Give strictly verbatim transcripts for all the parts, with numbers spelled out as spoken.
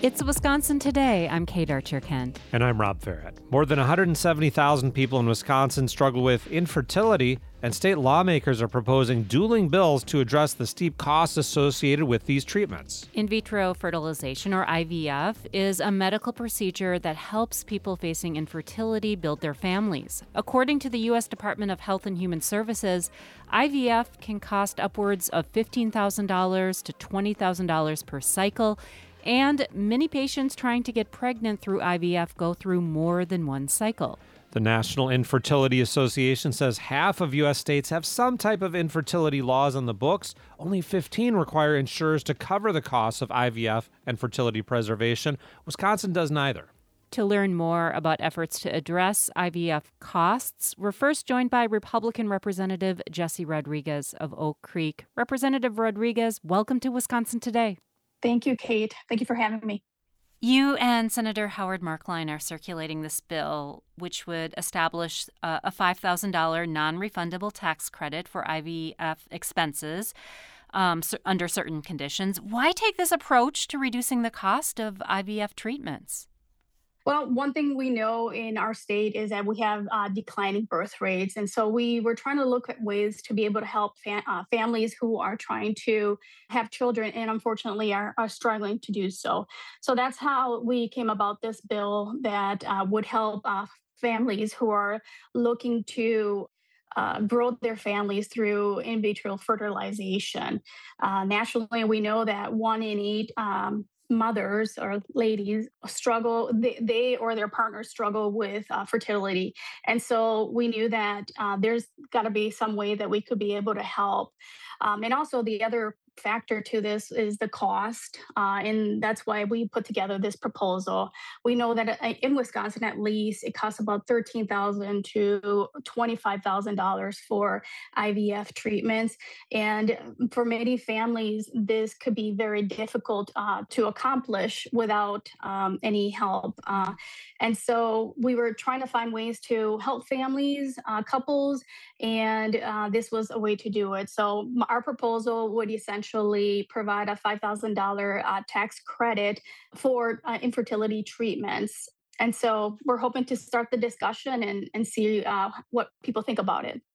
It's Wisconsin Today. I'm Kate Archer-Kent. And I'm Rob Farrett. More than one hundred seventy thousand people in Wisconsin struggle with infertility, and state lawmakers are proposing dueling bills to address the steep costs associated with these treatments. In vitro fertilization, or I V F, is a medical procedure that helps people facing infertility build their families. According to the U S Department of Health and Human Services, I V F can cost upwards of fifteen thousand dollars to twenty thousand dollars per cycle. And many patients trying to get pregnant through I V F go through more than one cycle. The National Infertility Association says half of U S states have some type of infertility laws on the books. Only fifteen require insurers to cover the costs of I V F and fertility preservation. Wisconsin does neither. To learn more about efforts to address I V F costs, we're first joined by Republican Representative Jessie Rodriguez of Oak Creek. Representative Rodriguez, welcome to Wisconsin Today. Thank you, Kate. Thank you for having me. You and Senator Howard Marklein are circulating this bill, which would establish uh, a five thousand dollars non-refundable tax credit for I V F expenses um, so under certain conditions. Why take this approach to reducing the cost of I V F treatments? Well, one thing we know in our state is that we have uh, declining birth rates. And so we were trying to look at ways to be able to help fa- uh, families who are trying to have children and unfortunately are, are struggling to do so. So that's how we came about this bill that uh, would help uh, families who are looking to Uh, grow their families through in vitro fertilization. Uh, nationally, we know that one in eight um, mothers or ladies struggle, they, they or their partners struggle with uh, fertility. And so we knew that uh, there's got to be some way that we could be able to help. Um, and also the other factor to this is the cost, uh, and that's why we put together this proposal. We know that in Wisconsin, at least, it costs about thirteen thousand dollars to twenty-five thousand dollars for I V F treatments, and for many families, this could be very difficult uh, to accomplish without um, any help. Uh, and so we were trying to find ways to help families, uh, couples, and uh, this was a way to do it. So our proposal would essentially Essentially provide a five thousand dollars uh, tax credit for uh, infertility treatments. And so we're hoping to start the discussion and, and see uh, what people think about it.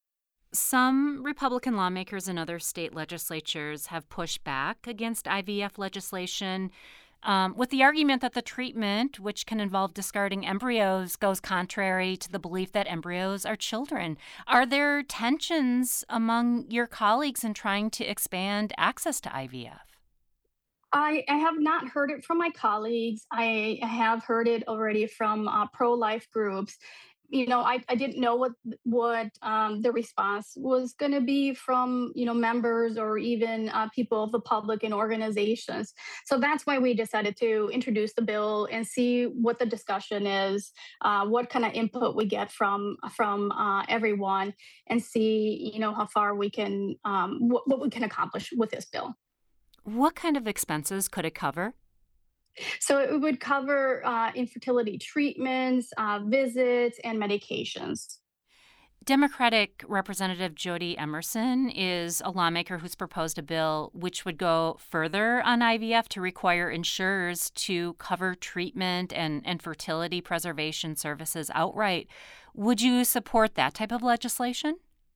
Some Republican lawmakers in other state legislatures have pushed back against I V F legislation um, with the argument that the treatment, which can involve discarding embryos, goes contrary to the belief that embryos are children. Are there tensions among your colleagues in trying to expand access to I V F? I, I have not heard it from my colleagues. I have heard it already from uh, pro-life groups. You know, I, I didn't know what what um, the response was going to be from, you know, members or even uh, people of the public and organizations. So that's why we decided to introduce the bill and see what the discussion is, uh, what kind of input we get from from uh, everyone, and see, you know, how far we can, um, what, what we can accomplish with this bill. What kind of expenses could it cover? So it would cover uh, infertility treatments, uh, visits, and medications. Democratic Representative Jody Emerson is a lawmaker who's proposed a bill which would go further on I V F to require insurers to cover treatment and, and fertility preservation services outright. Would you support that type of legislation?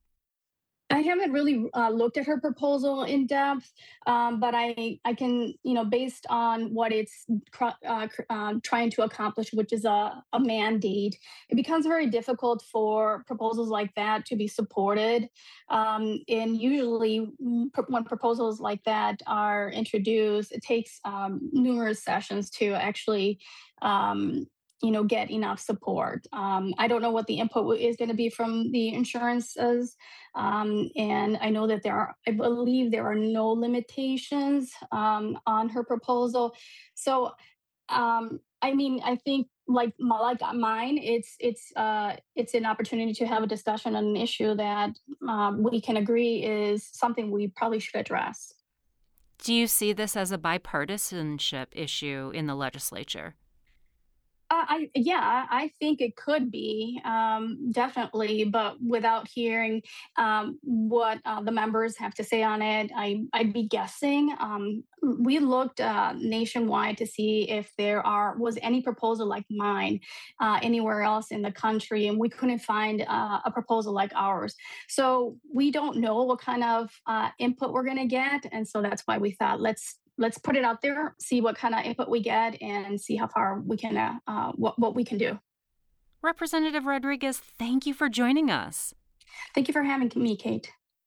I haven't really uh, looked at her proposal in depth, um, but I, I can, you know, based on what it's uh, uh, trying to accomplish, which is a, a mandate, it becomes very difficult for proposals like that to be supported. Um, and usually when proposals like that are introduced, it takes um, numerous sessions to actually um, you know, get enough support. Um, I don't know what the input is going to be from the insurances. Um, and I know that there are, I believe there are no limitations um, on her proposal. So, um, I mean, I think like, like mine, it's it's uh, it's an opportunity to have a discussion on an issue that um, we can agree is something we probably should address. Do you see this as a bipartisanship issue in the legislature? Uh, I yeah, I think it could be, um, definitely, but without hearing um, what uh, the members have to say on it, I I'd be guessing. Um, we looked uh, nationwide to see if there are was any proposal like mine uh, anywhere else in the country, and we couldn't find uh, a proposal like ours. So we don't know what kind of uh, input we're going to get, and so that's why we thought let's let's put it out there, see what kind of input we get, and see how far we can uh, uh, what what we can do. Representative Rodriguez, thank you for joining us. Thank you for having me, Kate.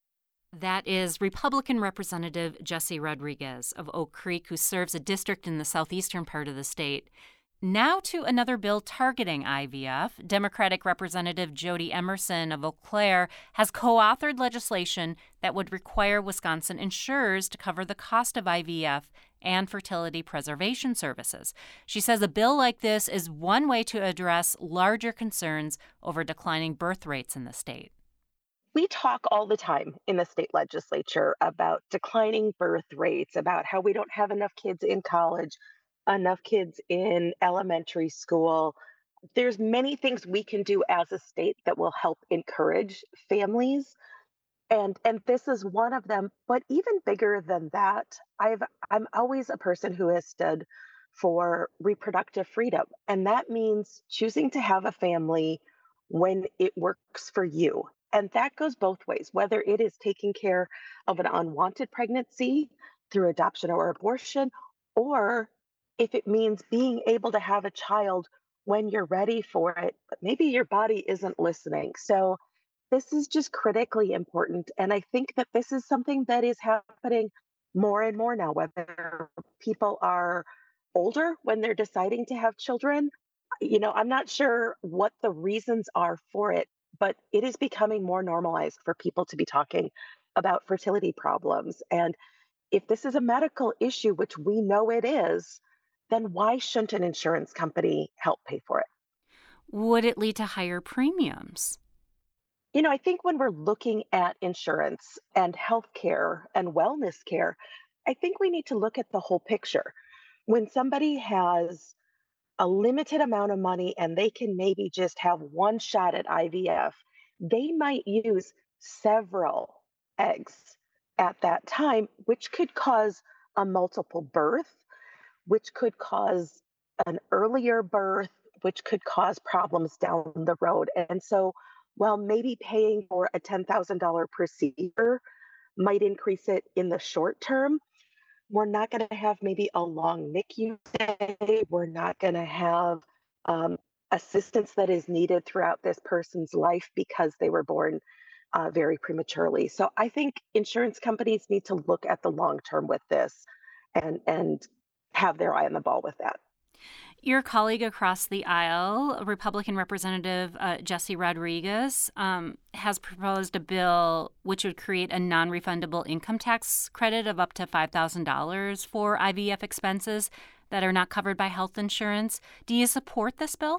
That is Republican Representative Jessie Rodriguez of Oak Creek, who serves a district in the southeastern part of the state. Now to another bill targeting I V F. Democratic Representative Jody Emerson of Eau Claire has co-authored legislation that would require Wisconsin insurers to cover the cost of I V F and fertility preservation services. She says a bill like this is one way to address larger concerns over declining birth rates in the state. We talk all the time in the state legislature about declining birth rates, about how we don't have enough kids in college, enough kids in elementary school. There's many things we can do as a state that will help encourage families. And and this is one of them, but even bigger than that, I've I'm always a person who has stood for reproductive freedom. And that means choosing to have a family when it works for you. And that goes both ways, whether it is taking care of an unwanted pregnancy through adoption or abortion, or if it means being able to have a child when you're ready for it, but maybe your body isn't listening. So this is just critically important. And I think that this is something that is happening more and more now, whether people are older when they're deciding to have children. You know, I'm not sure what the reasons are for it, but it is becoming more normalized for people to be talking about fertility problems. And if this is a medical issue, which we know it is, then why shouldn't an insurance company help pay for it? Would it lead to higher premiums? You know, I think when we're looking at insurance and healthcare and wellness care, I think we need to look at the whole picture. When somebody has a limited amount of money and they can maybe just have one shot at I V F, they might use several eggs at that time, which could cause a multiple birth, which could cause an earlier birth, which could cause problems down the road. And so while maybe paying for a ten thousand dollars procedure might increase it in the short term, we're not going to have maybe a long N I C U stay. We're not going to have um, assistance that is needed throughout this person's life because they were born uh, very prematurely. So I think insurance companies need to look at the long term with this and and have their eye on the ball with that. Your colleague across the aisle, Republican Representative uh, Jessie Rodriguez, um, has proposed a bill which would create a non-refundable income tax credit of up to five thousand dollars for I V F expenses that are not covered by health insurance. Do you support this bill?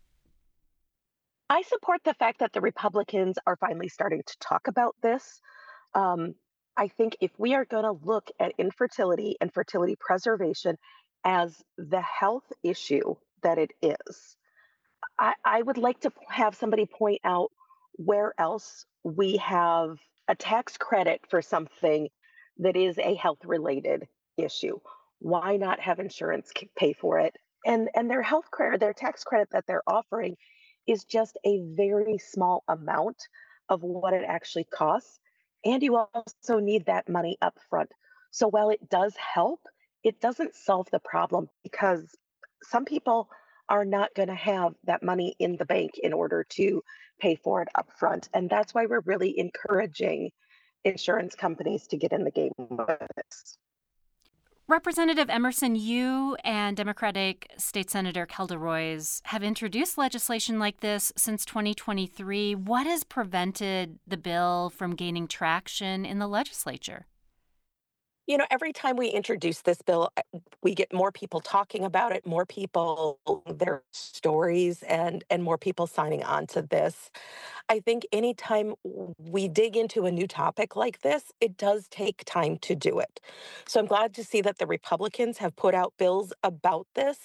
I support the fact that the Republicans are finally starting to talk about this. Um, I think if we are going to look at infertility and fertility preservation as the health issue that it is, I, I would like to have somebody point out where else we have a tax credit for something that is a health related issue. Why not have insurance c- pay for it? And and their health credit, their tax credit that they're offering is just a very small amount of what it actually costs. And you also need that money up front. So while it does help, it doesn't solve the problem because some people are not going to have that money in the bank in order to pay for it up front. And that's why we're really encouraging insurance companies to get in the game with this. Representative Emerson, you and Democratic State Senator Kelda Roys have introduced legislation like this since twenty twenty-three. What has prevented the bill from gaining traction in the legislature? You know, every time we introduce this bill, uh, we get more people talking about it, more people, their stories, and and more people signing on to this. I think anytime we dig into a new topic like this, it does take time to do it. So I'm glad to see that the Republicans have put out bills about this.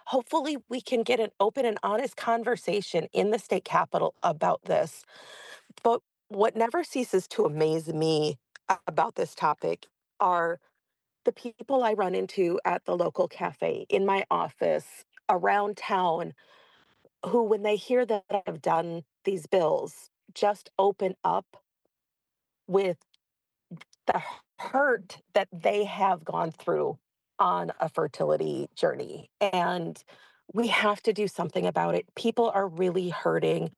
Hopefully, we can get an open and honest conversation in the state capitol about this. But what never ceases to amaze me about this topic are the people I run into at the local cafe, in my office, around town, who, when they hear that I've done these bills, just open up with the hurt that they have gone through on a fertility journey. And we have to do something about it. People are really hurting.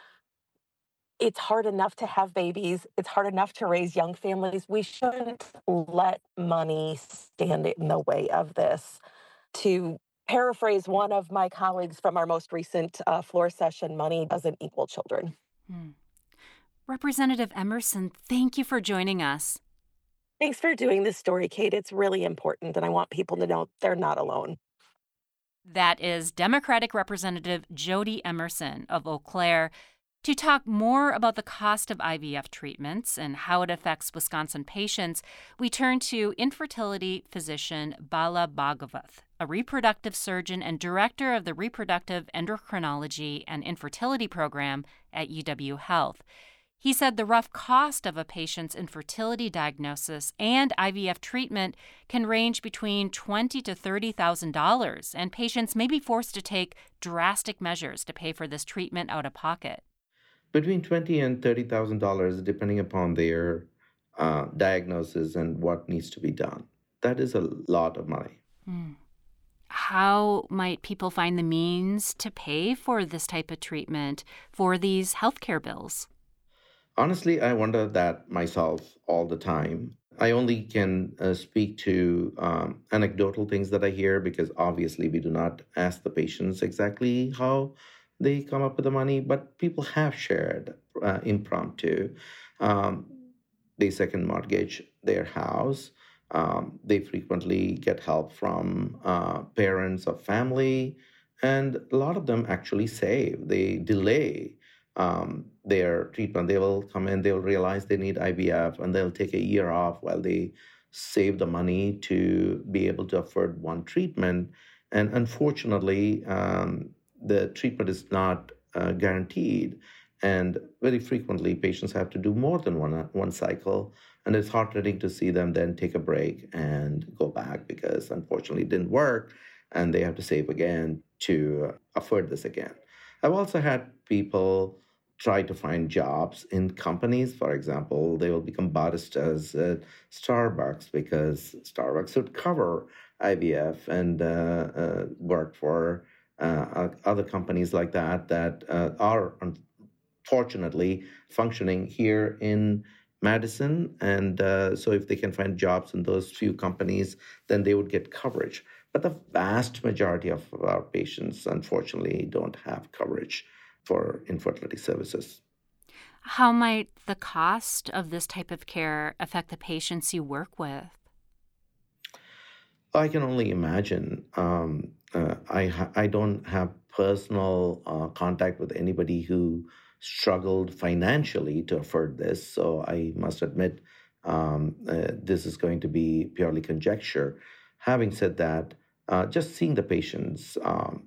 It's hard enough to have babies. It's hard enough to raise young families. We shouldn't let money stand in the way of this. To paraphrase one of my colleagues from our most recent uh, floor session, money doesn't equal children. Hmm. Representative Emerson, thank you for joining us. Thanks for doing this story, Kate. It's really important, and I want people to know they're not alone. That is Democratic Representative Jody Emerson of Eau Claire. To talk more about the cost of I V F treatments and how it affects Wisconsin patients, we turn to infertility physician Bala Bhagavath, a reproductive surgeon and director of the Reproductive Endocrinology and Infertility Program at U W Health. He said the rough cost of a patient's infertility diagnosis and I V F treatment can range between twenty thousand to thirty thousand dollars, and patients may be forced to take drastic measures to pay for this treatment out of pocket. Between twenty and thirty thousand dollars, depending upon their uh, diagnosis and what needs to be done. That is a lot of money. Hmm. How might people find the means to pay for this type of treatment for these healthcare bills? Honestly, I wonder that myself all the time. I only can uh, speak to um, anecdotal things that I hear, because obviously we do not ask the patients exactly how they come up with the money, but people have shared uh, impromptu. Um, they second mortgage their house. Um, they frequently get help from uh, parents or family, and a lot of them actually save. They delay um, their treatment. They will come in, they'll realize they need I V F, and they'll take a year off while they save the money to be able to afford one treatment. And unfortunately, um, the treatment is not uh, guaranteed. And very frequently, patients have to do more than one, one cycle. And it's heartbreaking to see them then take a break and go back, because unfortunately it didn't work, and they have to save again to afford this again. I've also had people try to find jobs in companies. For example, they will become baristas at Starbucks because Starbucks would cover I V F, and uh, uh, work for uh, other companies like that that uh, are unfortunately functioning here in Madison. And uh, so if they can find jobs in those few companies, then they would get coverage. But the vast majority of our patients, unfortunately, don't have coverage for infertility services. How might the cost of this type of care affect the patients you work with? I can only imagine. Um, uh, I ha- I don't have personal uh, contact with anybody who struggled financially to afford this, so I must admit um, uh, this is going to be purely conjecture. Having said that, uh, just seeing the patients um,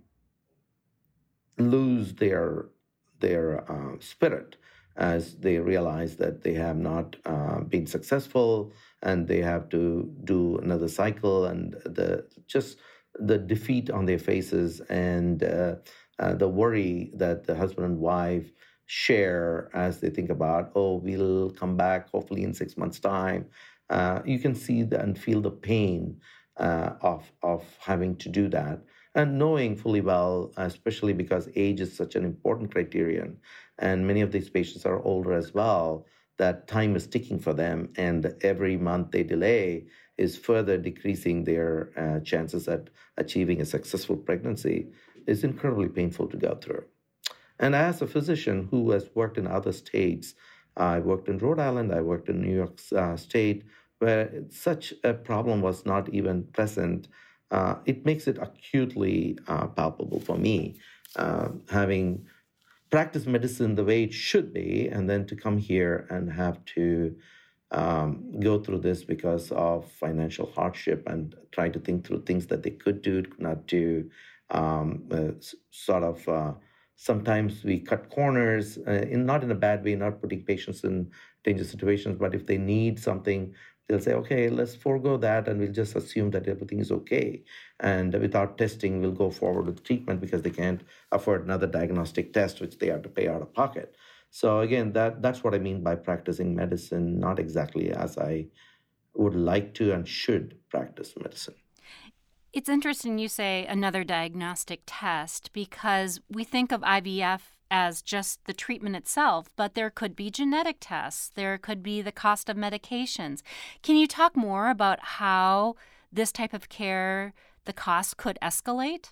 lose their their uh, spirit as they realize that they have not uh, been successful, and they have to do another cycle, and the just the defeat on their faces, and uh, uh, the worry that the husband and wife share as they think about, oh, we'll come back hopefully in six months' time. Uh, you can see the, and feel the pain uh, of of having to do that. And knowing fully well, especially because age is such an important criterion, and many of these patients are older as well, that time is ticking for them, and every month they delay is further decreasing their uh, chances at achieving a successful pregnancy, is incredibly painful to go through. And as a physician who has worked in other states, I worked in Rhode Island, I worked in New York uh, State, where such a problem was not even present. Uh, it makes it acutely uh, palpable for me, uh, having practiced medicine the way it should be, and then to come here and have to um, go through this because of financial hardship and try to think through things that they could do, could not do. um, uh, s- sort of. Uh, sometimes we cut corners, uh, in not in a bad way, not putting patients in dangerous situations, but if they need something, they'll say, okay, let's forego that and we'll just assume that everything is okay. And without testing, we'll go forward with treatment because they can't afford another diagnostic test, which they have to pay out of pocket. So again, that that's what I mean by practicing medicine, not exactly as I would like to and should practice medicine. It's interesting you say another diagnostic test because we think of I V F as just the treatment itself, but there could be genetic tests. There could be the cost of medications. Can you talk more about how this type of care, the cost could escalate?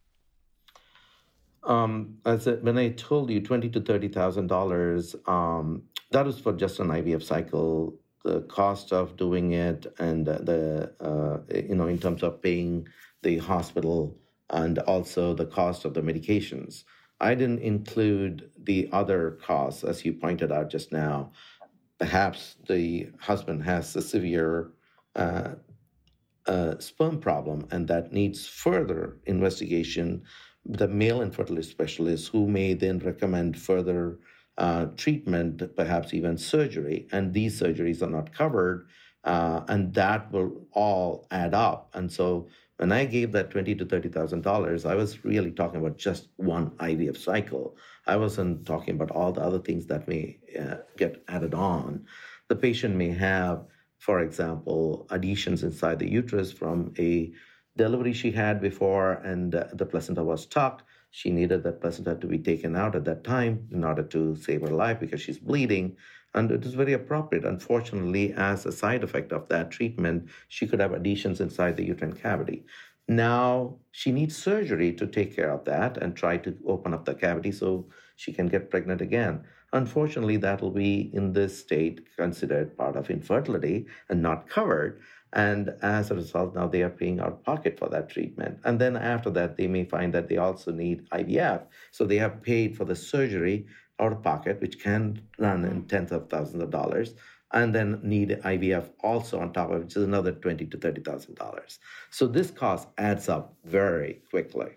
Um, as a, when I told you twenty to thirty thousand dollars, um, that was for just an I V F cycle. The cost of doing it, and the uh, you know, in terms of paying the hospital, and also the cost of the medications. I didn't include the other costs, as you pointed out just now. Perhaps the husband has a severe uh, uh, sperm problem, and that needs further investigation. The male infertility specialist, who may then recommend further uh, treatment, perhaps even surgery, and these surgeries are not covered, uh, and that will all add up. And so, when I gave that twenty to thirty thousand dollars, I was really talking about just one I V F cycle. I wasn't talking about all the other things that may uh, get added on. The patient may have, for example, adhesions inside the uterus from a delivery she had before, and uh, the placenta was tucked. She needed that placenta to be taken out at that time in order to save her life because she's bleeding. And it is very appropriate. Unfortunately, as a side effect of that treatment, she could have adhesions inside the uterine cavity. Now she needs surgery to take care of that and try to open up the cavity so she can get pregnant again. Unfortunately, that will be in this state considered part of infertility and not covered. And as a result, now they are paying out of pocket for that treatment. And then after that, they may find that they also need I V F. So they have paid for the surgery out of pocket, which can run in tens of thousands of dollars, and then need I V F also on top of it, which is another twenty to thirty thousand dollars. So this cost adds up very quickly.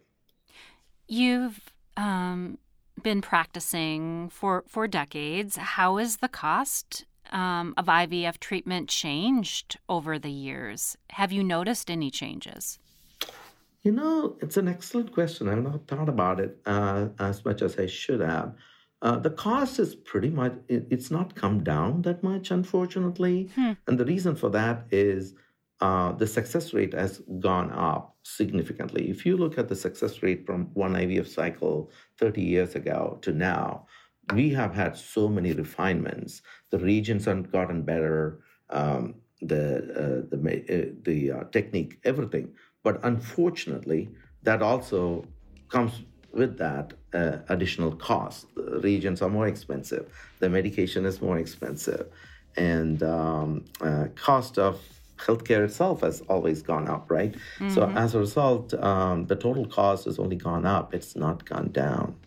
You've um, been practicing for, for decades. How is the cost um, of I V F treatment changed over the years? Have you noticed any changes? You know, it's an excellent question. I've not thought about it uh, as much as I should have. Uh, the cost is pretty much, it, it's not come down that much, unfortunately. Hmm. And the reason for that is uh, the success rate has gone up significantly. If you look at the success rate from one I V F cycle thirty years ago to now, we have had so many refinements. The reagents have gotten better, um, the, uh, the, uh, the uh, technique, everything. But unfortunately, that also comes with that uh, additional cost. The reagents are more expensive. The medication is more expensive. And um, uh, cost of healthcare itself has always gone up, right? Mm-hmm. So as a result, um, the total cost has only gone up. It's not gone down.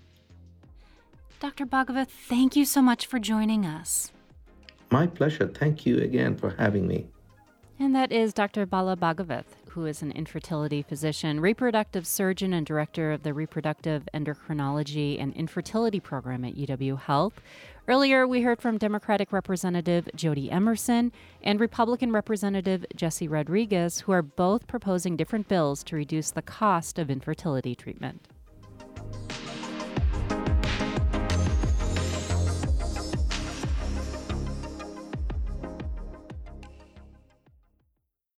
Doctor Bhagavath, thank you so much for joining us. My pleasure. Thank you again for having me. And that is Doctor Bala Bhagavath, who is an infertility physician, reproductive surgeon, and director of the Reproductive Endocrinology and Infertility Program at U W Health. Earlier, we heard from Democratic Representative Jody Emerson and Republican Representative Jesse Rodriguez, who are both proposing different bills to reduce the cost of infertility treatment.